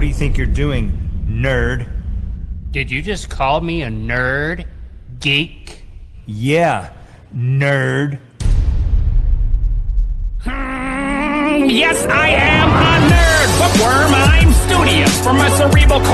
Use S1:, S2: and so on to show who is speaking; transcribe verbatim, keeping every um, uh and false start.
S1: do you think you're doing, nerd?
S2: Did you just call me a nerd? Geek?
S1: Yeah, nerd.
S2: Hmm, yes, I am a nerd, but worm, I'm studious for my cerebral